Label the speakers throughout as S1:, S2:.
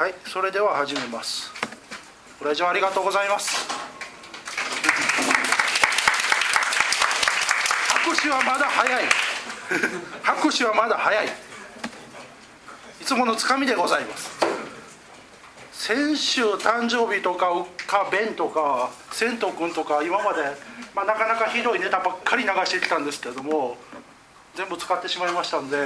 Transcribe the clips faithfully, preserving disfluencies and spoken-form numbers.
S1: はい、それでは始めます。ご来場ありがとうございます。拍手はまだ早い拍手はまだ早い。いつものつかみでございます。先週誕生日とかうっかべんとか千斗君とか今まで、まあ、なかなかひどいネタばっかり流してきたんですけども、全部使ってしまいましたんで、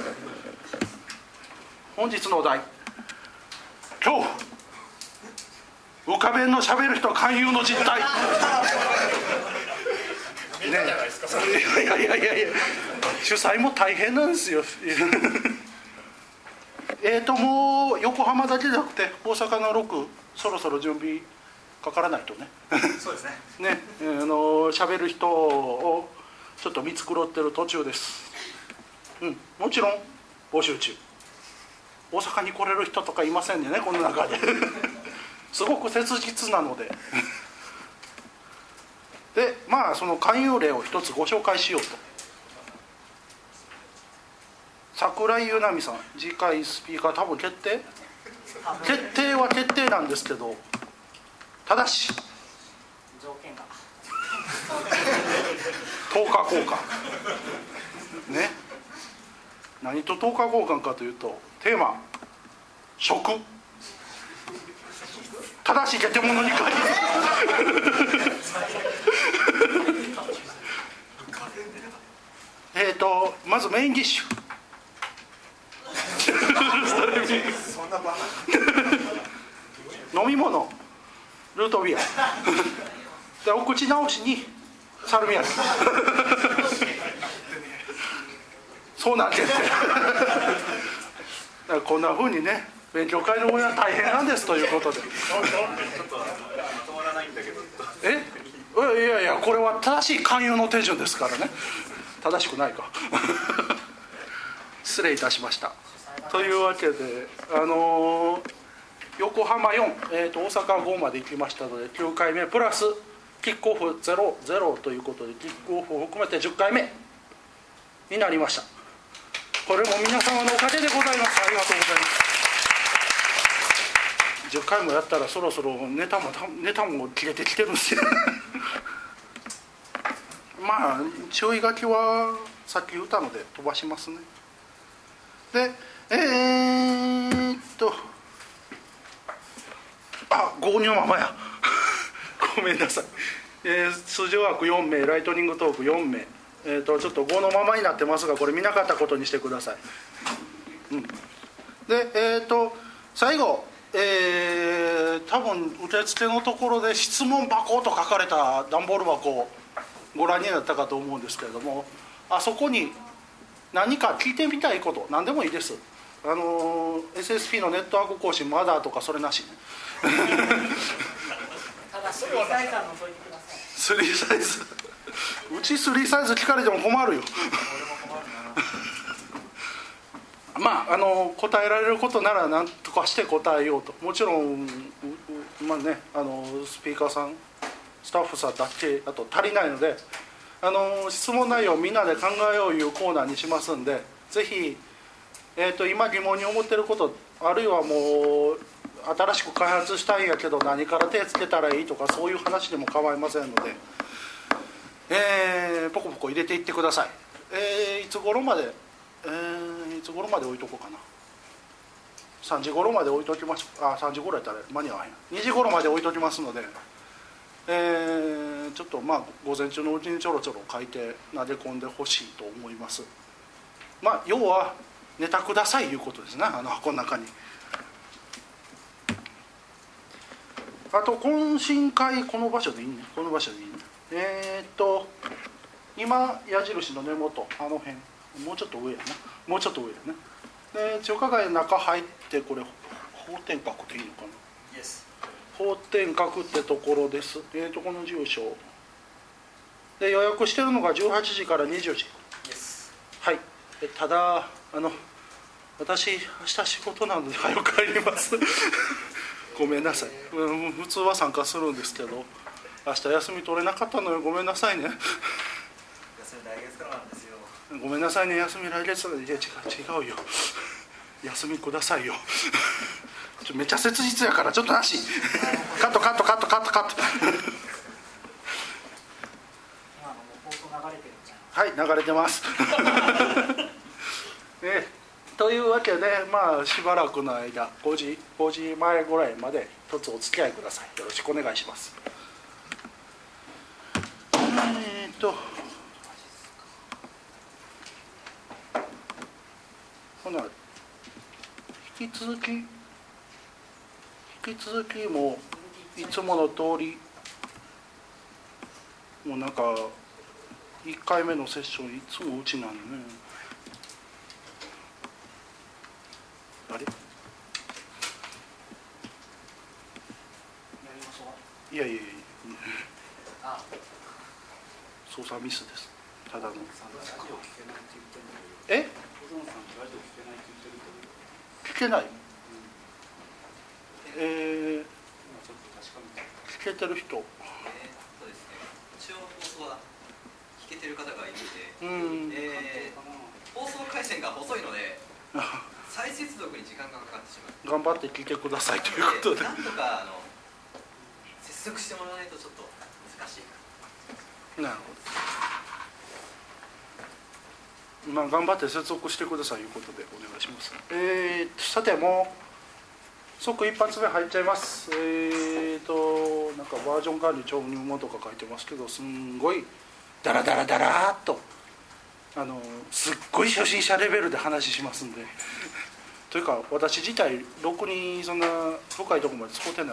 S1: 本日のお題、今日うかべんのしゃべる人勧誘の実態ね、いやいやいやいや、主催も大変なんですよえーともう横浜だけじゃなくて大阪のろく、そろそろ準備かからないとね
S2: そうですね
S1: ね、あのしゃべる人をちょっと見繕ってる途中です。うん、もちろん募集中。大阪に来れる人とかいませんね、この中ですごく切実なのでで、まあその勧誘例を一つご紹介しようと。桜井優奈美さん、次回スピーカー多分決定決定は決定なんですけど、ただし
S3: 条件が
S1: とおか交換ね、何ととおか交換かというと、テーマ食、ただしゲテモノに限るえっとまずメインディッシュ
S2: そんなバ
S1: 飲み物ルートビアで、お口直しにサルミアリそうなんですってだからこんな風にね、勉強会の親は大変なんですということで
S2: ちょっとまとまらないんだけど
S1: えいやいや、これは正しい勧誘の手順ですからね。正しくないか失礼いたしました。というわけで、あのー、横浜よん、えーと大阪ごまで行きましたのできゅうかいめプラスキックオフゼロゼロということで、キックオフを含めてじゅっかいめになりました。これも皆様のおかげでございます。ありがとうございます。じゅっかいもやったらそろそろネタもネタも切れてきてるんですよまあ注意書きはさっき言ったので飛ばしますね。でえー、っとあ合乳ママやごめんなさい、えー、通常枠よんめい、ライトニングトークよんめい、えー、とちょっとごのままになってますが、これ見なかったことにしてください、うん、でえー、っと最後、えー、多分受付のところで質問箱と書かれた段ボール箱をご覧になったかと思うんですけれども、あそこに何か聞いてみたいこと、何でもいいです。あの エスエスピー のネットワーク更新まだとかそれなしね
S3: ただしリサイズは除いてください。
S1: スリーサイズうちスリーサイズ聞かれても困るよまああの答えられることなら何とかして答えようと。もちろんまあね、あのスピーカーさんスタッフさんだけあと足りないので、あの質問内容をみんなで考えよういうコーナーにしますんで、ぜひ、えー、と今疑問に思ってること、あるいはもう新しく開発したいんやけど何から手つけたらいいとか、そういう話でも構いませんので、えー、ポコポコ入れていってください。えー、いつ頃まで、えー、いつ頃まで置いとこうかな。さんじ頃まで置いときましょう。あ、さんじ頃やったら間に合わへん。にじ頃まで置いときますので、えー、ちょっとまあ午前中のうちにちょろちょろ書いて投げ込んでほしいと思います。まあ要はネタくださいいうことですね、あの箱の中に。あと懇親会、この場所でいいね、この場所でいいね。えー、っと今矢印の根元、あの辺、もうちょっと上やな、もうちょっと上やね。で中華街の中入って、これ法天閣でいいのかな。
S2: Yes。
S1: 法天閣ってところです。えー、とこの住所で予約してるのがじゅうはちじからにじゅうじ。
S2: Yes。
S1: はい。ただあの私明日仕事なので早く帰りますごめんなさい、うん、普通は参加するんですけど明日休み取れなかったのよ、ごめんなさいね
S2: 休み来月からなんですよ。
S1: ごめんなさいね、休み来月から。いや違う違うよ休みくださいよちちょめっちゃ切実やからちょっとなしカットカットカットカットカット
S3: 今のもう放送流れてるんじゃない
S1: はい流れてますえというわけでまあしばらくの間ごじごじまえぐらいまで一つお付き合いください。よろしくお願いします。えーとほな引き続き引き続きもいつもの通りもうなんかいっかいめのセッションいつもうちなのね。あれ
S3: やりましょう。
S1: いやいやいや
S3: あ、
S1: 操作ミスです。ただの
S4: え？
S1: え聞けない、えー、聞けてる人、
S4: えーっとですね、一応放送は聞けてる方がいる
S1: う
S4: ので、
S1: ん
S4: えー、放送回線が細いので再接続に時間がかかってしまう。
S1: 頑張って聞いてくださいということで、
S4: なんとかあの接続してもらわないとちょっと難しい。
S1: なるほど。まあ頑張って接続してくださいということでお願いします。えー、さてもう即一発目入っちゃいます。えーとなんかバージョン管理超入門とか書いてますけど、すんごいダラダラダラーっとあのすっごい初心者レベルで話しますんでというか私自体ろくにそんな深いところまで使ってないんで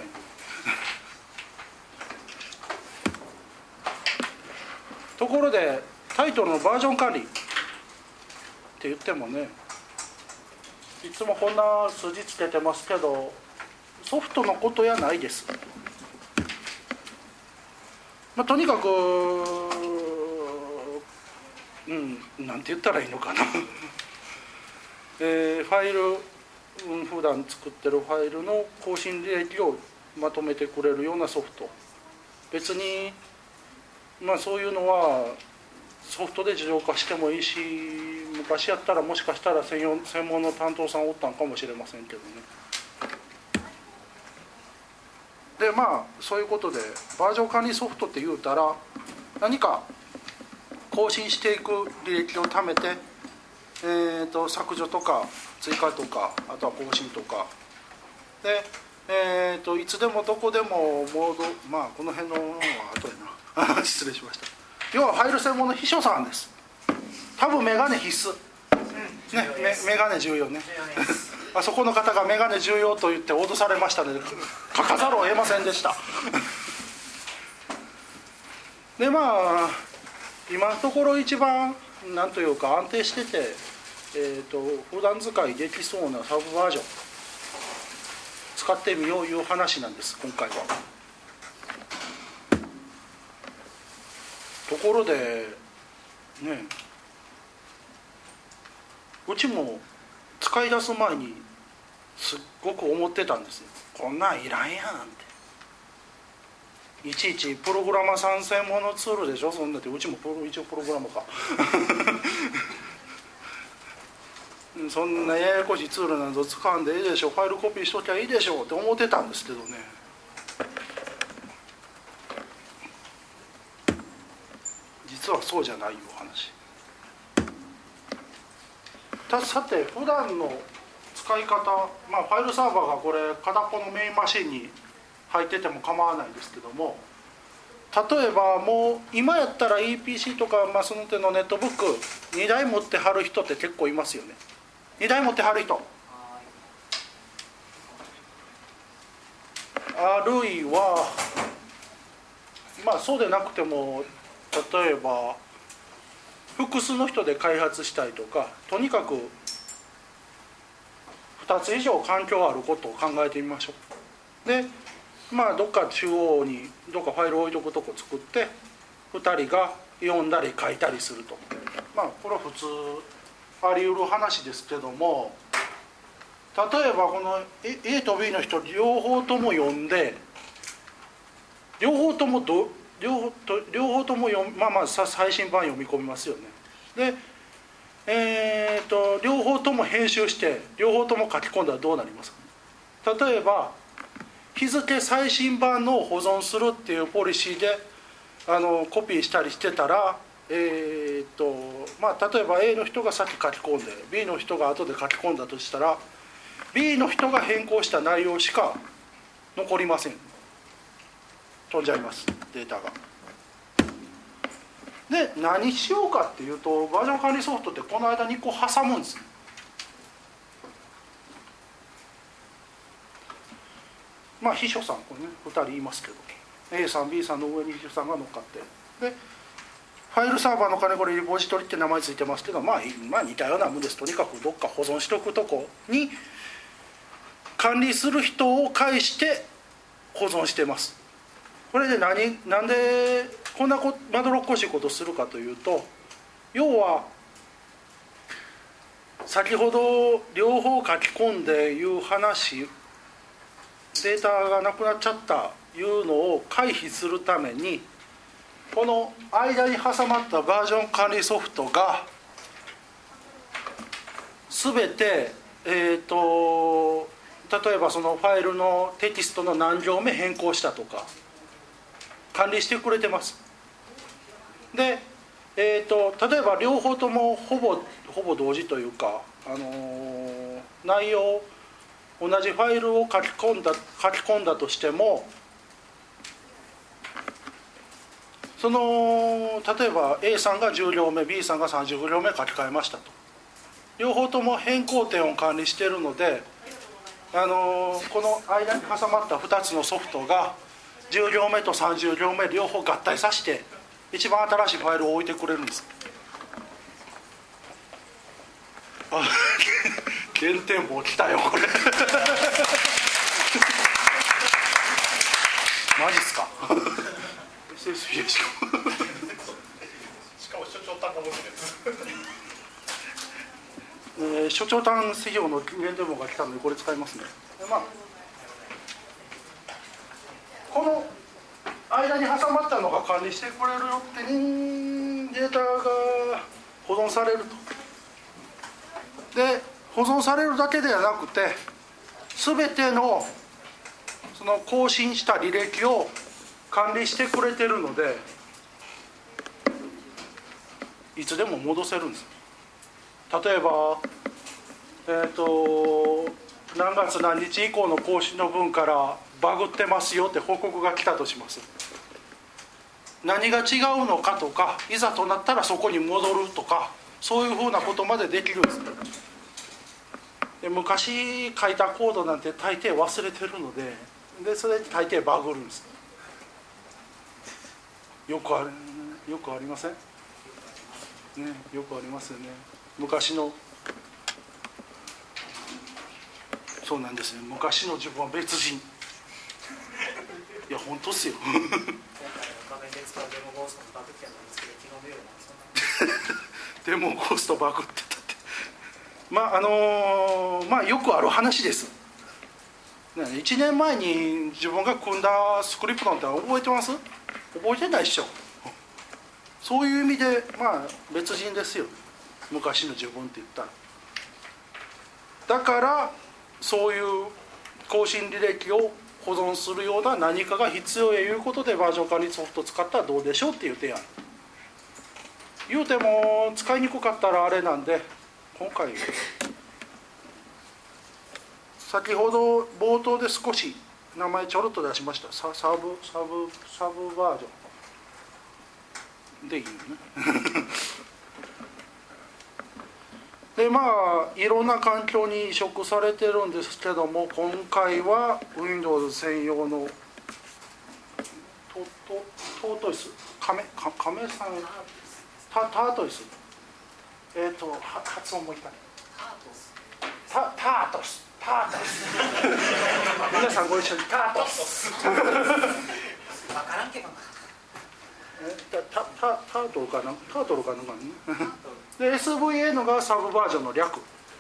S1: ところでタイトルのバージョン管理って言ってもね、いつもこんな数字つけてますけどソフトのことやないです。まあ、とにかくうんなんて言ったらいいのかなえー、ファイル、うん、普段作ってるファイルの更新履歴をまとめてくれるようなソフト、別にまあそういうのはソフトで自動化してもいいし、昔やったらもしかしたら専用専門の担当さんおったんかもしれませんけどね。でまあそういうことでバージョン管理ソフトって言うたら何か更新していく履歴を貯めて、えー、と削除とか追加とかあとは更新とかで、えー、といつでもどこでもモード、まあこの辺のは後やな失礼しました。要はファイル専門の秘書さんです。多分メガネ必須、うんね、メ, メガネ重要ねあそこの方がメガネ重要と言って脅されましたので書かざるを得ませんでしたでまあ今のところ一番なんというか安定してて、えー、と普段使いできそうなサブバージョン使ってみよういう話なんです今回は。ところでね、うちも使い出す前にすっごく思ってたんですよ。こんなんいらんやんって。いちいちプログラマーさん専門のツールでしょ、そんなって。うちもプロ一応プログラマーかそんなややこしいツールなんぞ使うんでいいでしょ、ファイルコピーしときゃいいでしょって思ってたんですけどね、実はそうじゃないいう話。たさて普段の使い方、まあ、ファイルサーバーがこれ片っぽのメインマシンに入ってても構わないですけども、例えばもう今やったら イーピーシー とか、まあ、その手のネットブックにだい持ってはる人って結構いますよね。にだい持ってはる人、あるいはまあそうでなくても例えば複数の人で開発したいとか、とにかくふたつ以上環境あることを考えてみましょう。でまあどっか中央にどっかファイル置いとくとこ作ってふたりが読んだり書いたりすると、まあこれは普通あり得る話ですけども、例えばこの A と B の人両方とも読んで両方ともど両方と両方とも読まあまあ最新版読み込みますよね。で、えー、と両方とも編集して両方とも書き込んだらどうなりますか。 例えば日付最新版のを保存するっていうポリシーであのコピーしたりしてたら、えーっとまあ、例えば A の人が先書き込んで B の人が後で書き込んだとしたら B の人が変更した内容しか残りません。飛んじゃいますデータが。で何しようかっていうとバージョン管理ソフトってこの間にこう挟むんです。まあ秘書さんこれねふたりいますけど A さん B さんの上に秘書さんが乗っかってでファイルサーバーの金これリポジトリって名前ついてますけど、まあ、まあ似たようなものです。とにかくどっか保存しておくとこに管理する人を介して保存してます。これで何なんでこんなこまどろっこしいことをするかというと、要は先ほど両方書き込んでいう話データがなくなっちゃったいうのを回避するためにこの間に挟まったバージョン管理ソフトが全て、えーと例えばそのファイルのテキストの何行目変更したとか管理してくれてます。で、えーと例えば両方ともほぼほぼ同時というか、あのー、内容同じファイルを書き込んだ書き込んだとしてもその例えば A さんがじゅう行目 B さんがさんじゅう行目書き換えましたと両方とも変更点を管理しているので、あのー、この間に挟まったふたつのソフトがじゅう行目とさんじゅう行目両方合体させて一番新しいファイルを置いてくれるんです。あ減点棒来たよこれマジっすかエスエスピー しかも
S2: しかも所長単が持ってるやつ
S1: えー、所長単事業の減点棒が来たのでこれ使いますね。で、まあ、この間に挟まったのが管理してくれるよってデータが保存されると。で保存されるだけではなくて全てのその更新した履歴を管理してくれてるのでいつでも戻せるんです。例えばえっと何月何日以降の更新の分からバグってますよって報告が来たとします。何が違うのかとかいざとなったらそこに戻るとかそういうふうなことまでできるんです。で昔書いたコードなんて大抵忘れてるので、でそれで大抵バグるんです。よくあるよくありません？ね、よくありますよね。昔のそうなんですね。昔の自分は別人。いや本当っすよ。
S3: 今回の画面で使うデモゴーストのバグってやったんですけど、昨日の夜もそんな
S1: デモゴーストバグってたって。まああのー、まあよくある話です。いちねんまえに自分が組んだスクリプトなんて覚えてます？覚えてないでしょ。そういう意味でまあ別人ですよ。昔の自分って言ったら。だからそういう更新履歴を保存するような何かが必要やいうことでバージョン管理ソフトを使ったらどうでしょうっていう提案。言うても使いにくかったらあれなんで今回先ほど冒頭で少し名前ちょろっと出しましたササブサブサブバージョンでいいよねでまあいろんな環境に移植されてるんですけども今回は Windows 専用のトトトートイス亀亀さんタタートイスえっ、ー、と発音もいいかねタタートスタートス皆さんご一緒にタートス
S3: 分からんけどな
S1: タ, タ, タ, タートルかなタートルかなで エスブイエヌ がサブバージョンの略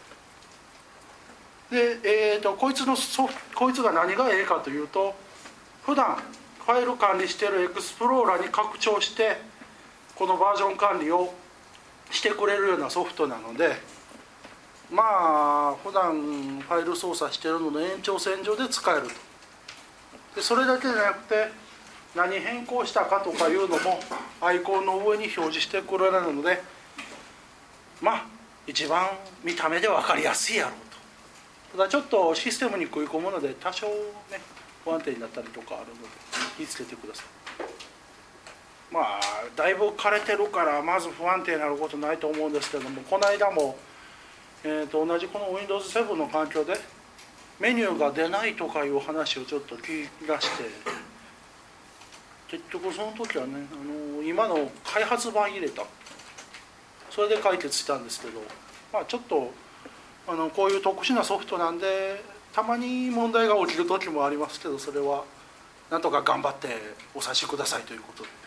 S1: で、えー、とこいつのソフこいつが何がええかというと普段ファイル管理しているエクスプローラーに拡張してこのバージョン管理をしてくれるようなソフトなのでまあ普段ファイル操作してるのの延長線上で使えると。でそれだけじゃなくて何変更したかとかいうのもアイコンの上に表示してくれるので、まあ一番見た目で分かりやすいやろうと。ただちょっとシステムに食い込むので多少ね不安定になったりとかあるので気をつけてください。まあだいぶ枯れてるからまず不安定になることないと思うんですけども、この間も、えー、と同じこの ウィンドウズセブン の環境でメニューが出ないとかいう話をちょっと聞き出して、結局その時はね、あの今の開発版入れた、それで解決したんですけど、まあちょっとあのこういう特殊なソフトなんでたまに問題が起きる時もありますけど、それはなんとか頑張ってお察しくださいということで、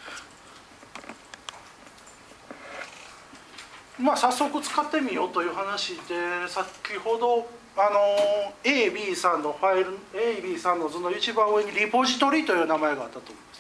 S1: まあ早速使ってみようという話で、先ほどあの エービー さんのファイル エービー さんの図の一番上にリポジトリという名前があったと思います。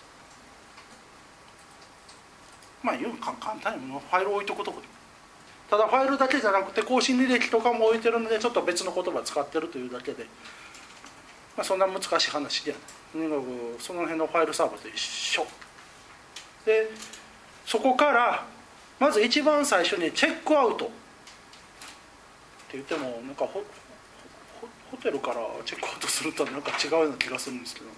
S1: まあ言うか簡単にファイルを置いとくところ、ただファイルだけじゃなくて更新履歴とかも置いてるのでちょっと別の言葉使ってるというだけで、まあ、そんな難しい話ではない。とにかくその辺のファイルサーバーと一緒で、そこからまず一番最初にチェックアウトって言ってもなんか ホ, ホ, ホテルからチェックアウトするとなんか違うような気がするんですけど、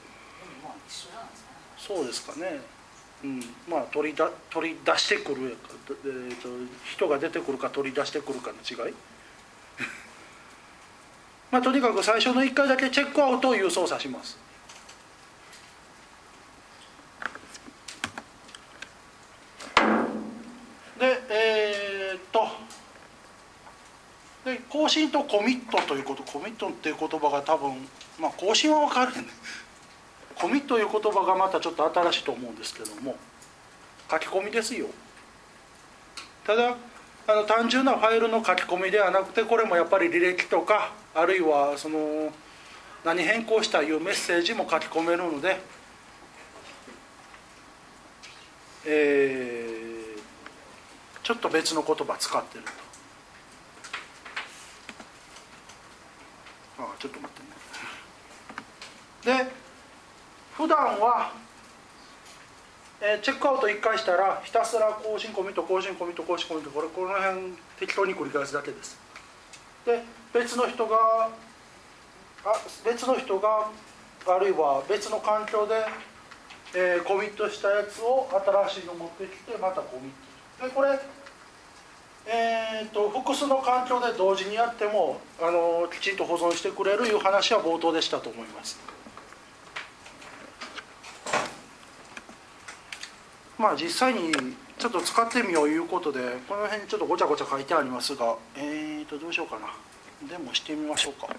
S1: そうですかね。うん、まあ取りだ取り出してくる、えー、と人が出てくるか取り出してくるかの違いまあとにかく最初のいっかいだけチェックアウトをいう操作します。でえー、っとで更新とコミットということ、コミットっていう言葉が多分まあ更新は分かるよね。コミットという言葉がまたちょっと新しいと思うんですけども、書き込みですよ。ただあの単純なファイルの書き込みではなくて、これもやっぱり履歴とかあるいはその何変更したいうメッセージも書き込めるので、えー、ちょっと別の言葉使ってると。ああちょっと待ってね。で普段は、えー、チェックアウトいっかいしたらひたすら更新コミット更新コミット更新コミット、これこの辺適当に繰り返すだけです。で別の人があ別の人があるいは別の環境で、えー、コミットしたやつを新しいの持ってきてまたコミットで、これ、えー、と複数の環境で同時にやってもあのきちんと保存してくれるいう話は冒頭でしたと思います。まあ実際にちょっと使ってみよういうことで、この辺にちょっとごちゃごちゃ書いてありますが、えーとどうしようかな、でもしてみましょうか。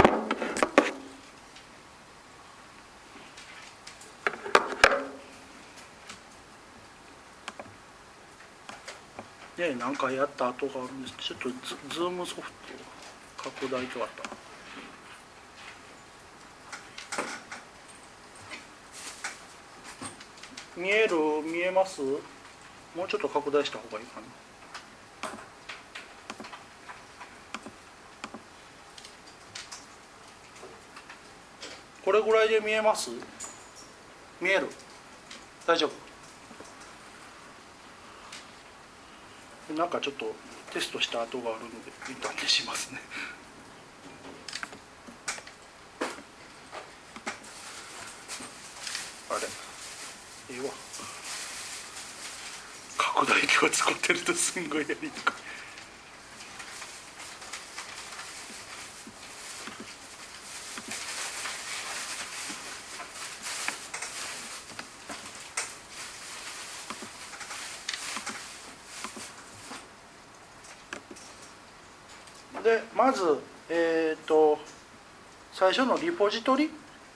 S1: で何回やった後があるんです。ちょっと ズ, ズームソフト拡大とあった。見える見えます？もうちょっと拡大した方がいいかな。これぐらいで見えます？見える？大丈夫？なんかちょっとテストした跡があるので一旦消しますね。あれええわ、拡大鏡を使ってるとすんごいやりにくい。でまずえっと最初のリポジトリ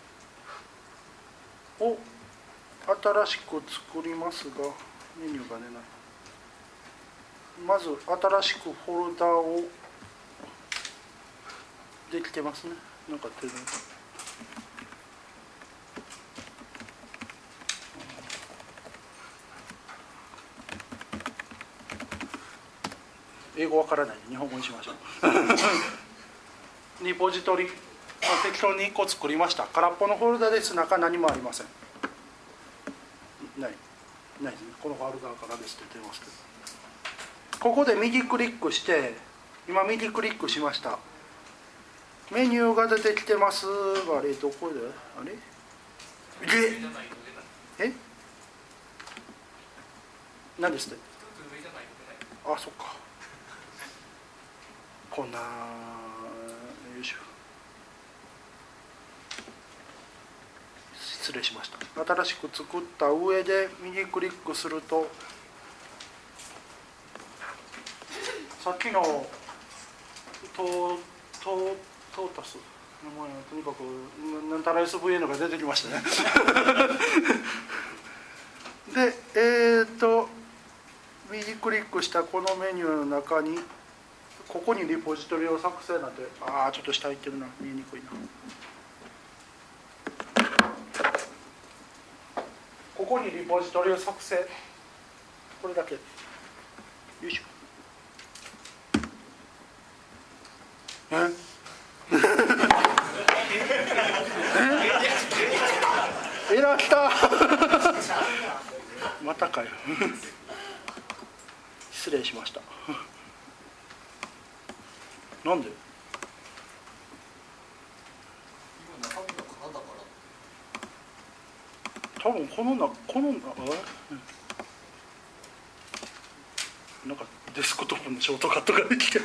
S1: を新しく作りますが、メニューが出ない。まず新しくフォルダをできてますね。なんか出る。 英語わからないんで日本語にしましょうリポジトリ、適当にいっこ作りました。空っぽのフォルダです。中何もありません。ないないですね。このファイル側からですって言ってますけど、ここで右クリックして、今右クリックしました。メニューが出てきてますが、あれどこであれええ何ですって。あ、そっか。こんなよいしょ、失礼しました。新しく作った上で右クリックすると、さっきのトートトータスもうとにかくなんたら エスブイエヌ が出てきましたねでえー、っと右クリックしたこのメニューの中に、ここにリポジトリを作成なんて、ああちょっと下行ってるな、見えにくいな。ここにリポジトリを作成、これだけよいしょええエラー来たまたかよ失礼しましたなんで多分このなこのあなんかデスクトップのショートカットができてる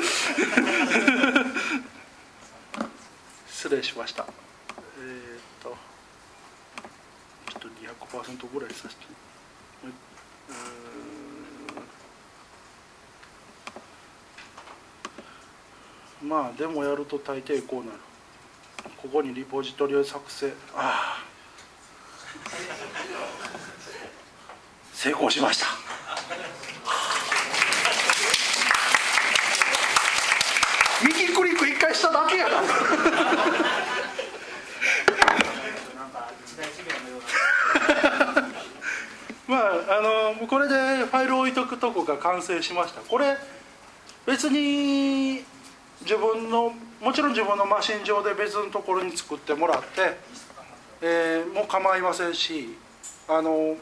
S1: 失礼しました。えー、っとちょっと にひゃくパーセント ぐらいさせて、うーんまあでもやると大抵こうなる。ここにリポジトリを作成、ああ成功しました右クリック一回しただけやなまああのこれでファイル置いとくとこが完成しました。これ別に自分のもちろん自分のマシン上で別のところに作ってもらって、えー、もう構いませんし、あの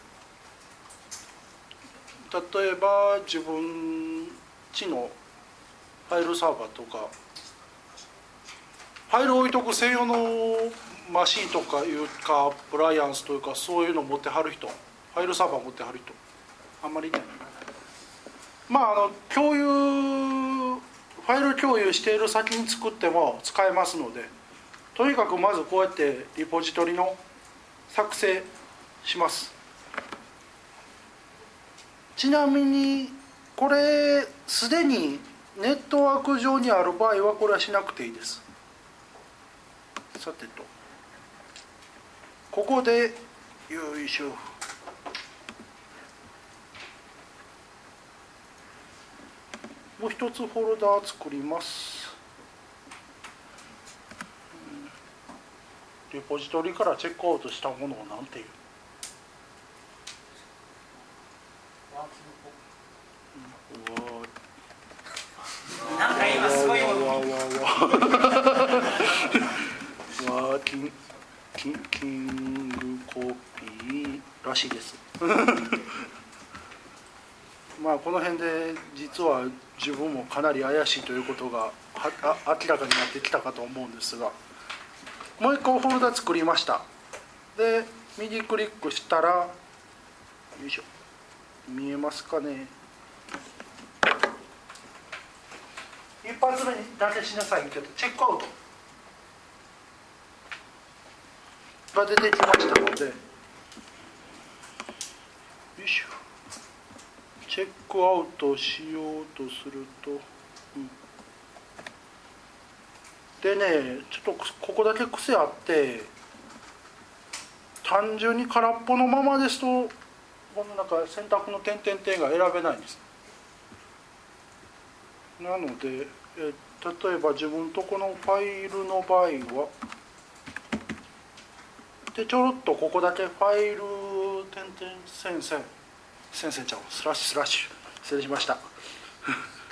S1: 例えば自分ちのファイルサーバーとかファイル置いとく専用のマシンとかいうかアプライアンスというかそういうの持ってはる人、ファイルサーバー持ってはる人あんまりいない。まああの共有ファイル共有している先に作っても使えますので、とにかくまずこうやってリポジトリの作成します。ちなみにこれすでにネットワーク上にある場合はこれはしなくていいです。さてとここでよいしょ、もう一つフォルダー作ります。リポジトリからチェックアウトしたものを何ていう、
S3: なんか今すごいもの
S1: ワーキンキンキングコピーらしいですまあこの辺で実は自分もかなり怪しいということが明らかになってきたかと思うんですが、もう一個フォルダ作りました。で右クリックしたらよいしょ、見えますかね。一発目にだけしなさいけどチェックアウトが出てきましたので、よいしょ、チェックアウトしようとすると、うん、でねちょっとここだけ癖あって、単純に空っぽのままですとこの中選択の点々点が選べないんです。なのでえ例えば自分とこのファイルの場合はでちょろっとここだけファイル点々線線線線ちゃうスラッシュスラッシュ失礼しました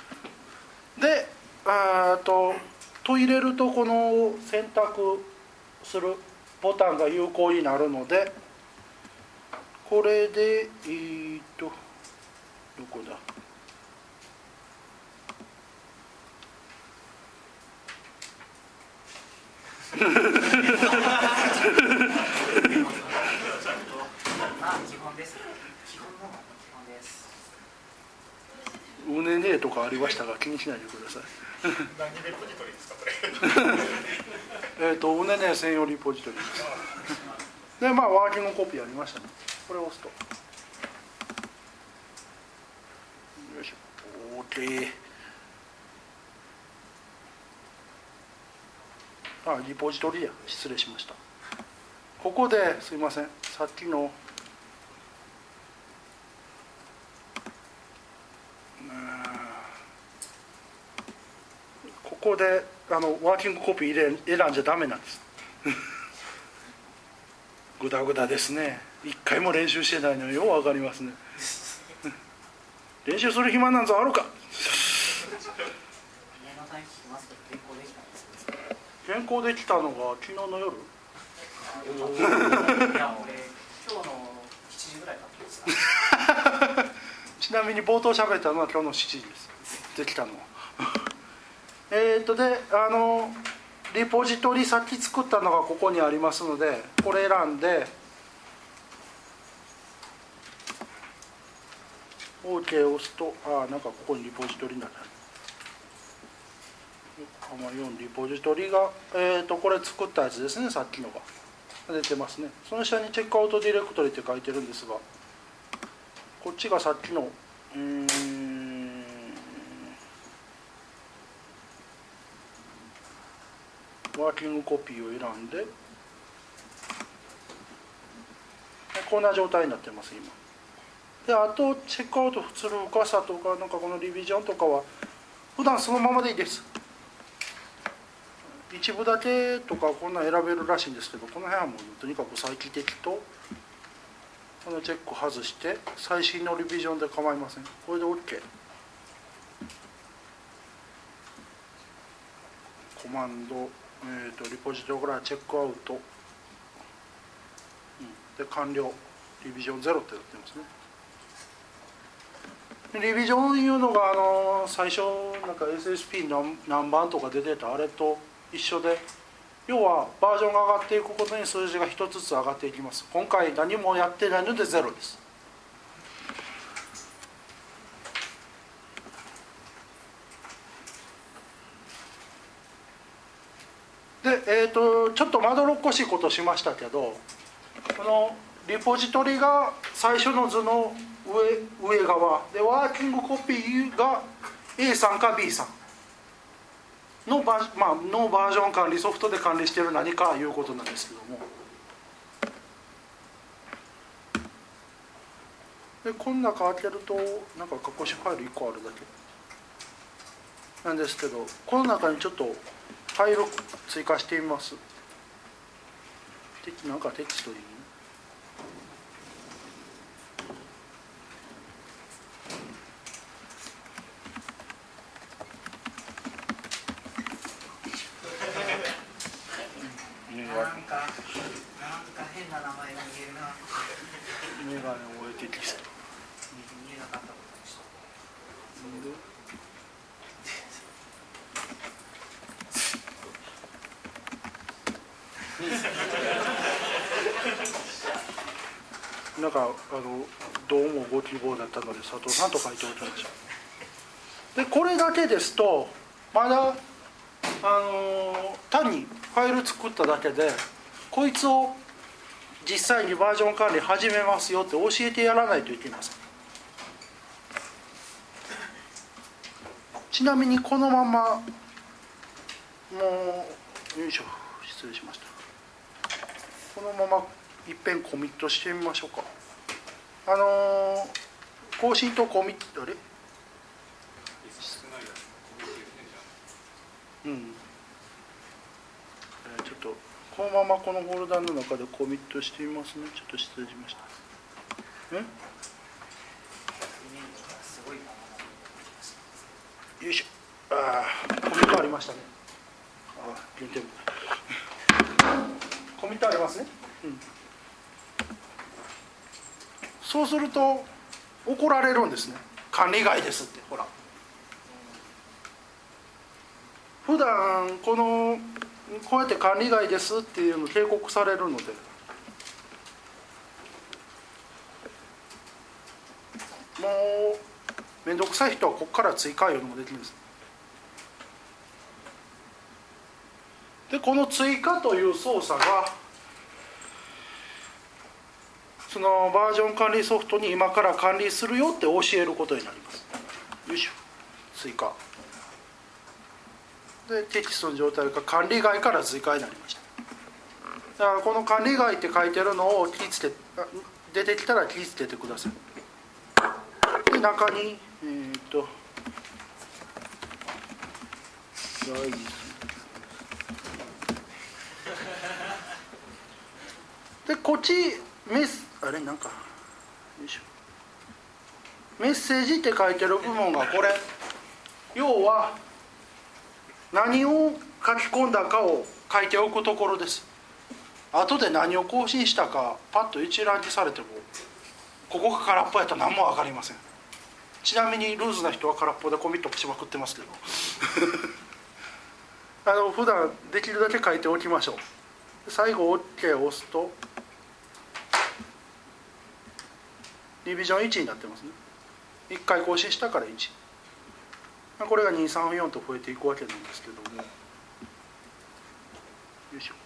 S1: あとトイレるとこの選択するボタンが有効になるので、これでえー、っとどこだ、
S3: まあ基本です。基本の基本です。
S1: うねねえとかありましたが気にしないでください。
S2: 何レポジトリですかこれ。
S1: えっとうねねえ専用リポジトリです。でまあワーキングコピーありましたね。これを押すとよいしょ OK。 あリポジトリや失礼しました。ここですいません、さっきのここであのワーキングコピー入れ選んじゃダメなんです。グダグダですね。一回も練習してないのよう分かりますね。練習する暇なんぞあるか。
S3: 家の短期聞きますけど原稿できたんですか？
S1: 原稿できたのが昨日の夜。
S3: いや俺今日のしちじぐらいだったんです。
S1: ちなみに冒頭喋ったのは今日のしちじです。できたのは。えっとであのリポジトリさっき作ったのがここにありますので、これ選んで OK を押すと、あなんかここにリポジトリになる。よんリポジトリが、えー、とこれ作ったやつですね。さっきのが出てますね。その下にチェックアウトディレクトリって書いてるんですが、こっちがさっきのうーんワーキングコピーを選んで、こんな状態になってます今で。あとチェックアウトする深さとか、なんかこのリビジョンとかは普段そのままでいいです。一部だけとかこんな選べるらしいんですけど、この辺はもうとにかく再帰的とこのチェック外して最新のリビジョンで構いません。これで OK。 コマンド、えー、とリポジトリからチェックアウト、うん、で完了。リビジョンゼロってなってますね。リビジョンいうのがあの最初なんか エスエスピー 何, 何番とか出てたあれと一緒で、要はバージョンが上がっていくことに数字が一つずつ上がっていきます。今回何もやってないのでゼロです。で、えーと、ちょっとまどろっこしいことしましたけど、このリポジトリが最初の図の上、上側でワーキングコピーが エー さんか ビー さんのバー、まあ、のバージョン管理ソフトで管理している何かいうことなんですけども、でこの中開けるとなんか隠しファイルいっこあるだけなんですけど、この中にちょっとファイル追加してみます。なんかテキストでいい？
S3: なんか、なんか変な名前が見えるな。
S1: メガネを置いてテキスト。
S3: 見えなかったことにした。
S1: なんかあのどうもご希望だったので佐藤さんと書いておきましょう。でこれだけですとまだあの単にファイル作っただけでこいつを実際にバージョン管理始めますよって教えてやらないといけません。ちなみにこのままもうよいしょ失礼しました。このままいっぺんコミットしてみましょうか。あのー、更新とコミットあれうん、えー、ちょっとこのままこのフォルダの中でコミットしてみますね。ちょっと失礼しました。んよいしょあコミットありましたね。あ見てるコミットありますね、うん、そうすると怒られるんですね。管理外ですって。ほら普段このこうやって管理外ですっていうの警告されるので、もう面倒くさい人はここから追加用のもできるんです。でこの追加という操作がそのバージョン管理ソフトに今から管理するよって教えることになります。よいしょ、追加でテキストの状態が管理外から追加になりました。だからこの管理外って書いてるのを切りつけ出てきたら切りつけてください。で中にえー、っとでこっちメスあれなんかよいしょメッセージって書いてる部分がこれ要は何を書き込んだかを書いておくところです。後で何を更新したかパッと一覧にされてもここが空っぽやったら何も分かりません。ちなみにルーズな人は空っぽでコミットしまくってますけどあの普段できるだけ書いておきましょう。最後 OK を押すとリビジョンいちになってますね。いっかい更新したからいち、これがにさんよんと増えていくわけなんですけども、よいしょ。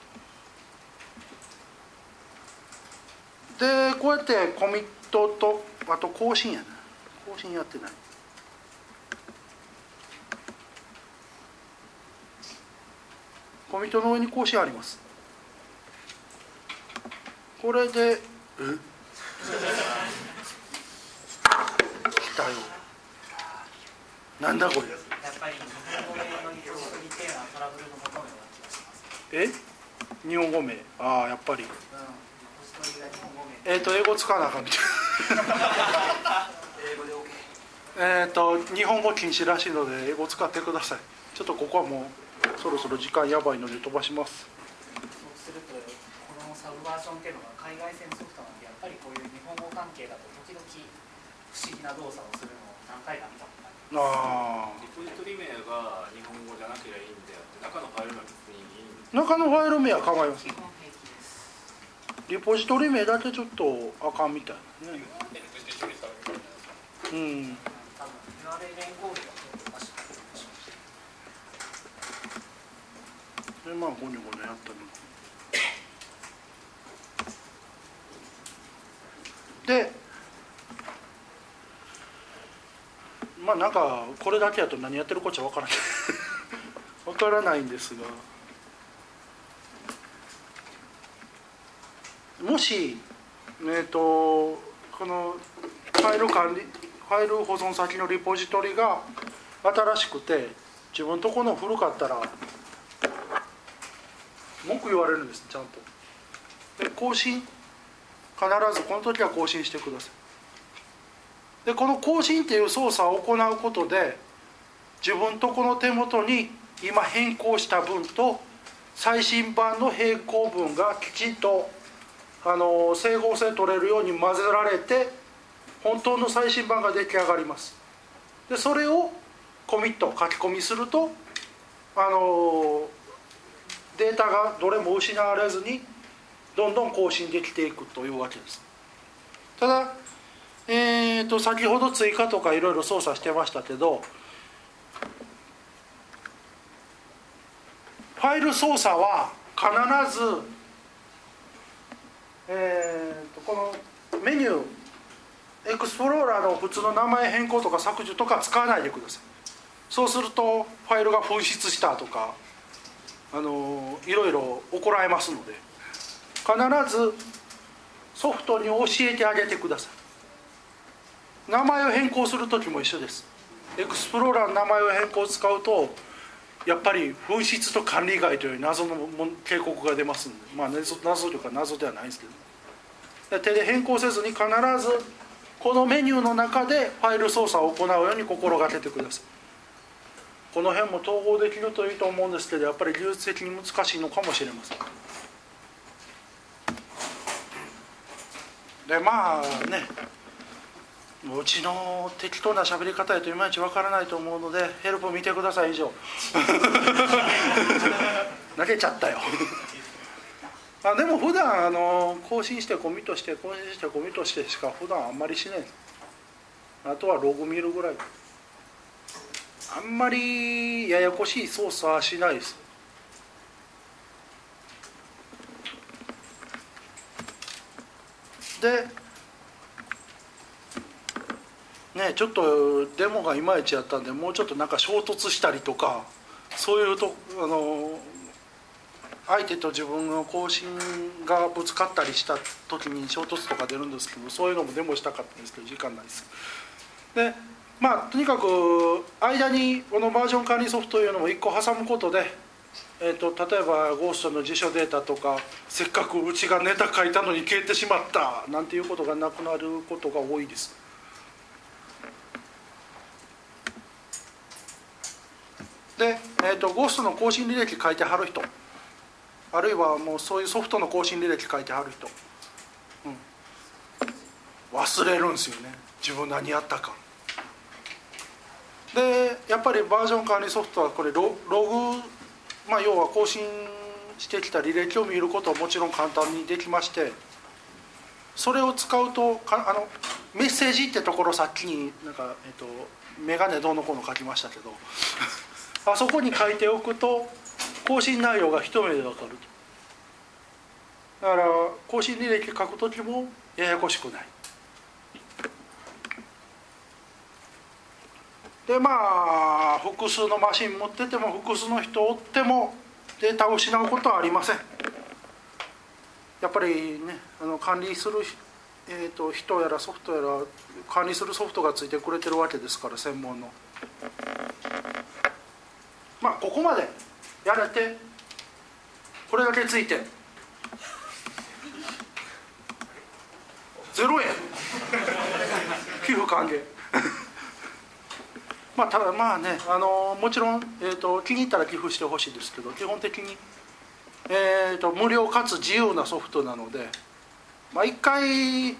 S1: でこうやってコミットとあと更新やな、更新やってない。コミットの上に更新あります。これでえ来たよ。なんだこれ。
S3: やっぱり日本語名のリポジトリっていうのはトラブルの元のような気がします。
S1: え日本語名、ああやっぱり、うん、リ
S3: ポジトリが日本語名
S1: えっ、ー、と英語使わなあかんみたいな
S4: 英語で OK。
S1: えっと日本語禁止らしいので英語使ってください。ちょっとここはもうそろそろ時間やばいので飛ばします。
S3: そうするとこのサブバージョンっていうのが海外線ソフトなんで、やっぱりこういう日本語関係だと時々不思議な動作をするのを何回か見たことあります。
S1: ああ
S2: リポジトリ名が日本語じゃなければいいんであって中のファイルは別にいいんです。
S1: 中のファイル名は構いません。
S3: 基本平気です。
S1: リポジトリ名だけちょっとあかんみたいなね。うん。
S3: 多分 ユーアールエル 連合ではおかしかったでしょう。
S1: でまあゴニョゴニョやったのでまあなんかこれだけだと何やってるこっちゃ分からない分からないんですが、もしえーとこのファイル管理ファイル保存先のリポジトリが新しくて自分のとこの古かったら文句言われるんです。ちゃんとで更新必ずこの時は更新してください。でこの更新っていう操作を行うことで自分とこの手元に今変更した分と最新版の並行文がきちんとあの整合性取れるように混ぜられて本当の最新版が出来上がります。でそれをコミット書き込みするとあのデータがどれも失われずにどんどん更新できていくというわけです。ただ、えー、と先ほど追加とかいろいろ操作してましたけど、ファイル操作は必ず、えー、とこのメニューエクスプローラーの普通の名前変更とか削除とか使わないでください。そうするとファイルが紛失したとかあのいろいろ起こられますので、必ずソフトに教えてあげてください。名前を変更する時も一緒です。エクスプローラーの名前を変更を使うとやっぱり紛失と管理外という謎の警告が出ますので、まあ謎というか謎ではないんですけど、手で変更せずに必ずこのメニューの中でファイル操作を行うように心がけてください。 この辺も統合できるといいと思うんですけど、やっぱり技術的に難しいのかもしれません。でまあね、うちの適当な喋り方やといまいちわからないと思うので、ヘルプ見てください以上。投げちゃったよ。あでも普段あの更新してコミットして更新してコミットしてしか普段あんまりしない。あとはログ見るぐらい。あんまりややこしい操作はしないです。でね、ちょっとデモがいまいちやったんで、もうちょっとなんか衝突したりとか、そういうとあの相手と自分の更新がぶつかったりした時に衝突とか出るんですけど、そういうのもデモしたかったんですけど時間ないです。でまあとにかく間にこのバージョン管理ソフトというのもいっこ挟むことで、えー、と例えばゴーストの辞書データとか、せっかくうちがネタ書いたのに消えてしまったなんていうことがなくなることが多いです。で、えー、とゴーストの更新履歴書いてはる人、あるいはもうそういうソフトの更新履歴書いてはる人、うん、忘れるんですよね、自分何やったか。でやっぱりバージョン管理ソフトはこれ ロ, ログ、まあ、要は更新してきた履歴を見ることはもちろん簡単にできまして、それを使うとかあのメッセージってところ、さっきになんか、えっと、メガネどうのこうの書きましたけどあそこに書いておくと更新内容が一目で分かると。だから更新履歴書くときもややこしくない。でまあ複数のマシン持ってても複数の人おってもデータを失うことはありません。やっぱりね、あの管理する、えーと、人やらソフトやら管理するソフトがついてくれてるわけですから、専門の。まあここまでやれてこれだけついてゼロえん寄付歓迎まあただまあね、あのもちろん、えーと、気に入ったら寄付してほしいですけど、基本的に、えーと、無料かつ自由なソフトなので、まあ、一回う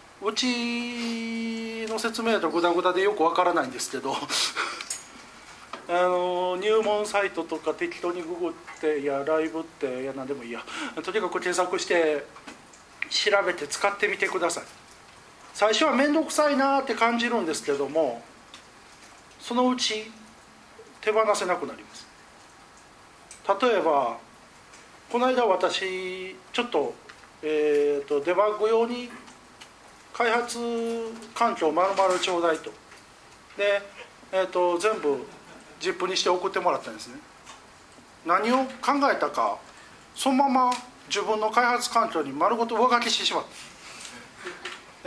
S1: ちの説明だとグダグダでよくわからないんですけどあの入門サイトとか適当にググって、いやライブっていや何でもいいや、とにかく検索して調べて使ってみてください。最初は面倒くさいなって感じるんですけども、そのうち手放せなくなります。例えばこの間私ちょっと、えー、とデバッグ用に開発環境丸々ちょうだいと。で、えー、と全部 ジップ にして送ってもらったんですね。何を考えたか、そのまま自分の開発環境に丸ごと上書きしてしまった。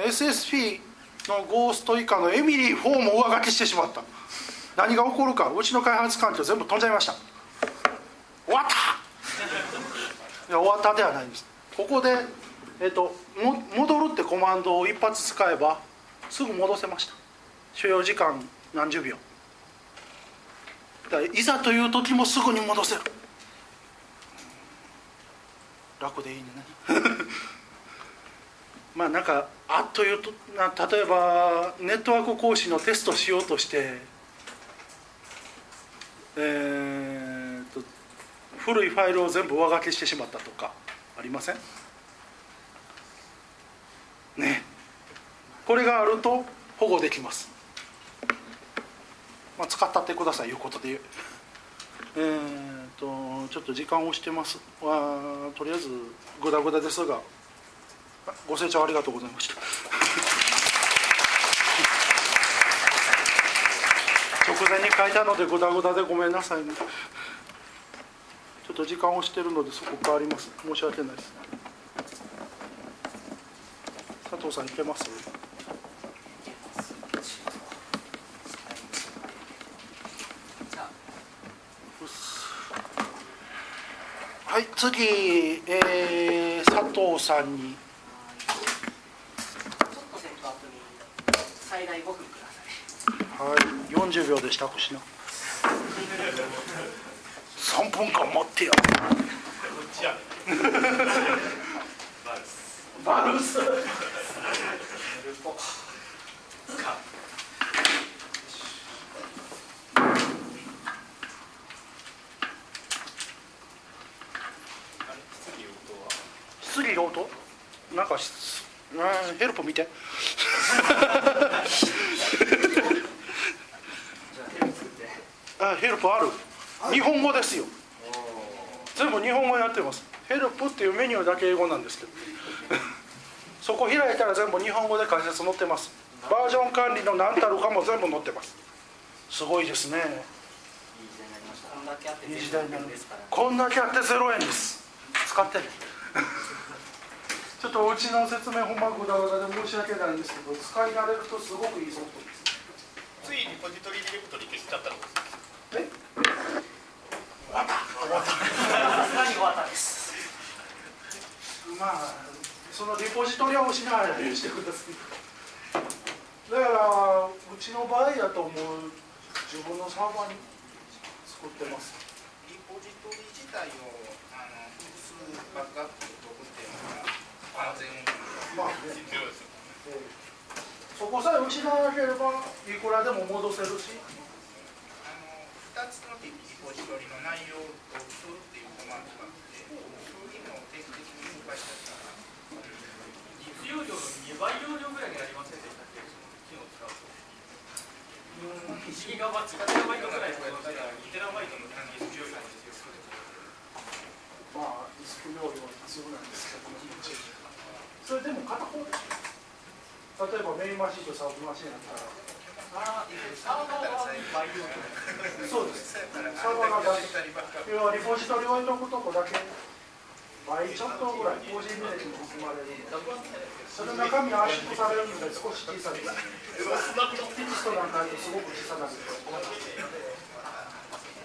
S1: エスエスピー のゴースト以下のエミリーフォーも上書きしてしまった。何が起こるか、うちの開発環境全部飛んじゃいました。終わったいや終わったではないんです。ここで、えー、とも戻るってコマンドを一発使えばすぐ戻せました。所要時間何十秒だから、いざという時もすぐに戻せる。楽でいいねまあなんかあっというとな、例えばネットワーク講師のテストしようとしてえー、と古いファイルを全部上書きしてしまったとかありませんね。これがあると保護できます。まあ、使ったってくださいいうことで、えー、とちょっと時間をしてますは、とりあえずグダグダですがご清聴ありがとうございました直前に書いたのでグダグダでごめんなさいね。ちょっと時間をしてるのでそこ変わります。申し訳ないです。佐藤さんいけます？はい、次、えー、佐藤さんに。
S3: ちょっとセットアップに最大ごふんください。
S1: はい、よんじゅうびょうでした。星野。 さんぷんかん待ってや。バルス。質疑応答？なんかヘルプ見て。あ、ヘルプある。日本語ですよ。全部日本語やってます。ヘルプっていうメニューだけ英語なんですけど。そこ開いたら全部日本語で解説載ってます。バージョン管理の何たるかも全部載ってます。すごいですね。いい時代になりました。こんだけあってゼロえんです。使ってね。ちょっとうちの説明ほんまぐだぐだで申し訳ないんですけど、使い慣れるとすごくいいソフトです。
S5: ついリポジトリディレクトリ消しちゃったのです。
S1: え？終わった。終わった。
S3: さすがに終わったです。
S1: まあそのリポジトリは失わないようにしてください。だからうちの場合だと思う自分のサーバーに作ってます。
S5: リポジトリ自体をあの複数バックアップしておくっていうのが安全
S1: まあね、
S5: 必要ですよ。
S1: えー、そこさえ失わなければいくらでも戻せるし。
S5: あのふたつのリポジトリの内容を取るっていうコマンドがあって、そういうのを定期的に動かしたら
S2: 実用量のにばい容量ぐらいになりませんでしたっけ、その機能を使うと。いちギガバイトぐらい使ったらにテラバイトの単位必要なんですよ。
S1: まあディスク容量は必要なんですけど、それでも片方でしょ。例えばメインマシンとサブマシンだったら、
S3: ああ、サーバーは倍量。
S1: そうです。サーバーが要はリポジトリ置いとくとこだけ倍ちょっとぐらい法人名に含まれるので、その中身圧縮されるので少し小さくなる。テキストなんかだとすごく小さくなる。